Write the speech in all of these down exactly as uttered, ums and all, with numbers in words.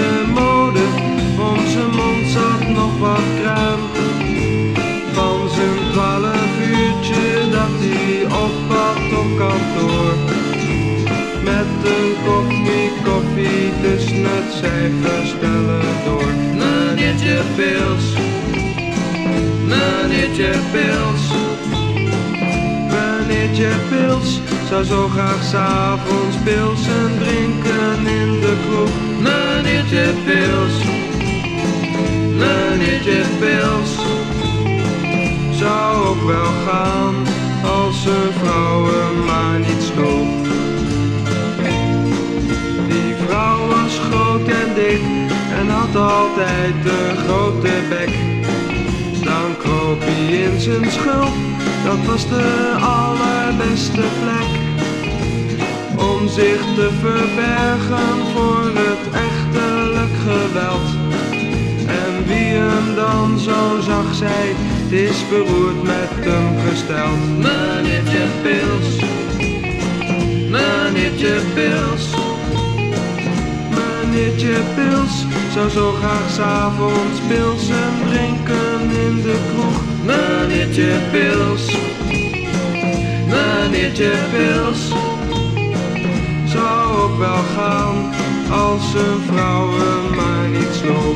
de mode. Om zijn mond zat nog wat kruim. Van zijn twaalf uurtje dat hij op had op kantoor. Met een koffie, koffie tussen het cijferstellen door. Meneertje Pils, meneertje Pils. Meneertje Pils zou zo graag 's avonds pilsen drinken in de kroeg. Meneertje Pils, meneertje Pils. Zou ook wel gaan als zijn vrouw hem maar niet sloeg. Die vrouw was groot en dik en had altijd een grote bek. Dan kroop hij in zijn schulp, dat was de allerbeste plek. Om zich te verbergen voor het echtelijk geweld. En wie hem dan zo zag, zei, het is beroerd met hem gesteld. Meneertje Pils, meneertje Pils. Meneertje Pils zou zo graag 's avonds pilsen drinken in de kroeg. Meneertje Pils, meneertje Pils. Zou ook wel gaan als zijn vrouw hem maar niet sloeg.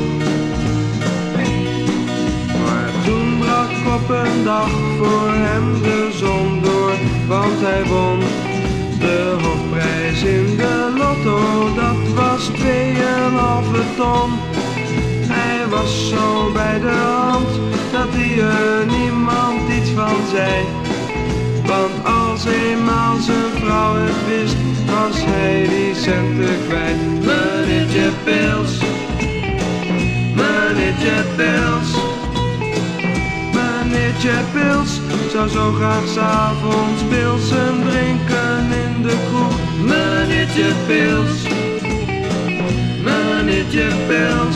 Maar toen brak op een dag voor hem de zon door, want hij won de hoofdprijs in de lotto. Dat was tweeënhalve ton. Hij was zo bij de hand dat hij er niemand iets van zei. Want als eenmaal zijn vrouw het wist, was hij die centen kwijt. Meneertje Pils, meneertje Pils. Meneertje Pils zou zo graag 's avonds pilsen drinken in de kroeg. Meneertje Pils, meneertje Pils.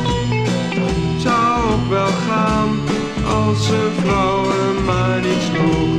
Zou ook wel gaan als zijn vrouw hem maar niet sloeg.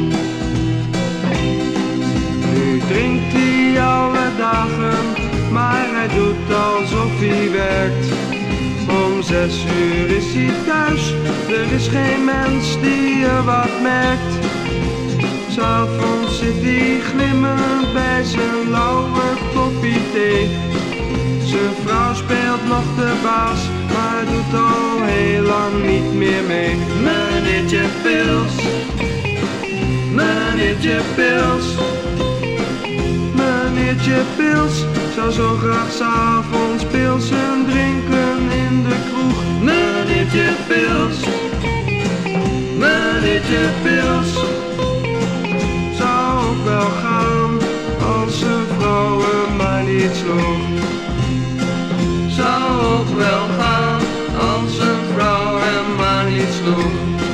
Nu drinkt hij alle dagen, maar hij doet alsof hij werkt. Om zes uur is hij thuis, er is geen mens die er wat merkt. 'S avonds zit hij glimmend bij zijn lauwe koppie thee. Zijn vrouw speelt nog de baas, maar doet al heel lang niet meer mee. Meneertje Pils, meneertje Pils. Meneertje Pils zou zo graag 's avonds pilsen drinken in de kroeg. Meneertje Pils, meneertje Pils. Zou ook wel gaan als zijn vrouw hem maar niet sloeg. Zou ook wel gaan als zijn vrouw hem maar niet sloeg.